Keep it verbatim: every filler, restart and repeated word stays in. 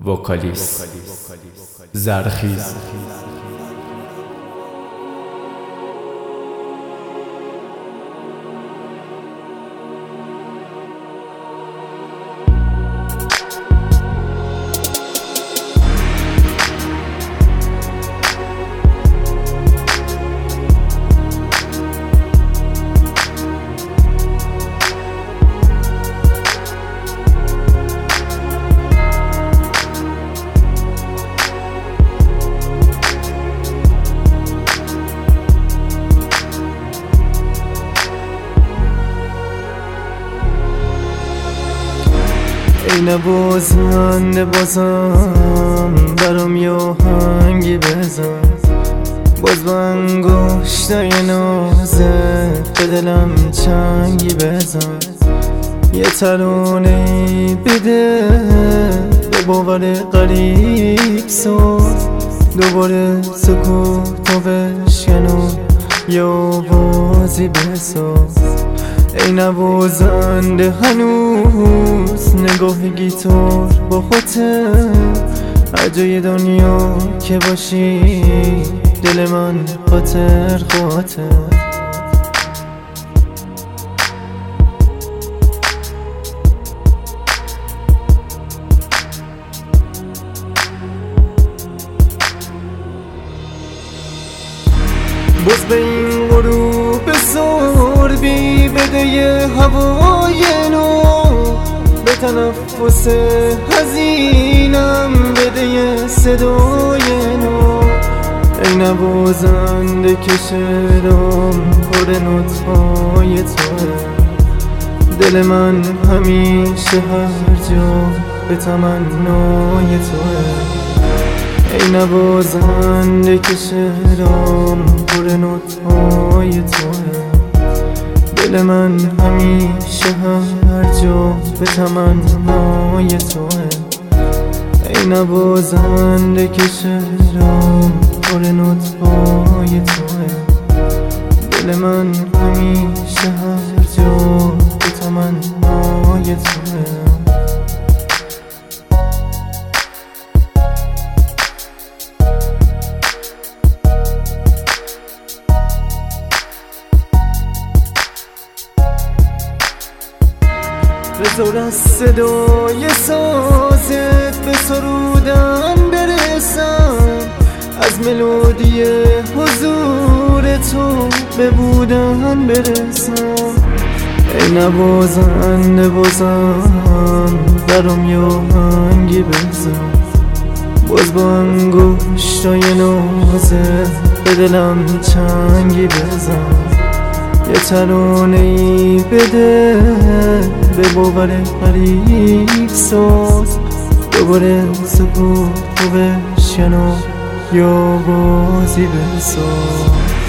وکالیست زرخیز. ای نوازنده بازم برام یه آهنگی بزن، باز با انگشتای نازت به دلم چنگی بزن، یه ترانه‌ای بده به باور غریب ساز، دوباره سکوتو بشکن و یه آوازی بساز. ای نوازنده هنوز نگاه گیتار با خودت، هر جای دنیا که باشی دل من خاطر خاطر. باز به این غروب سربی بده یه هوای نو، به تنفس حزینم بده یه صدای نو. ای نوازنده که شعرام پر نوت‌های توه، دل من همیشه هر جا به تمنای توه. ای نوازنده که شعرام پر نوت‌های توه، دل من همیشه هر جا به تمنای توه. ای نوازنده که شعرام پر نوت‌های توه، دل من همیشه هر جا به تمنای توه. بذار از صدای سازت به سرودن برسم، از ملودی حضور تو به بودن برسم. ای نوازنده بازم برام یه آهنگی بزن، باز با انگشتای نازت به دلم چنگی بزن، یه ترانه‌ای بده به باور غریب ساز، دوباره سکوتو بشکن و یه آوازی بساز.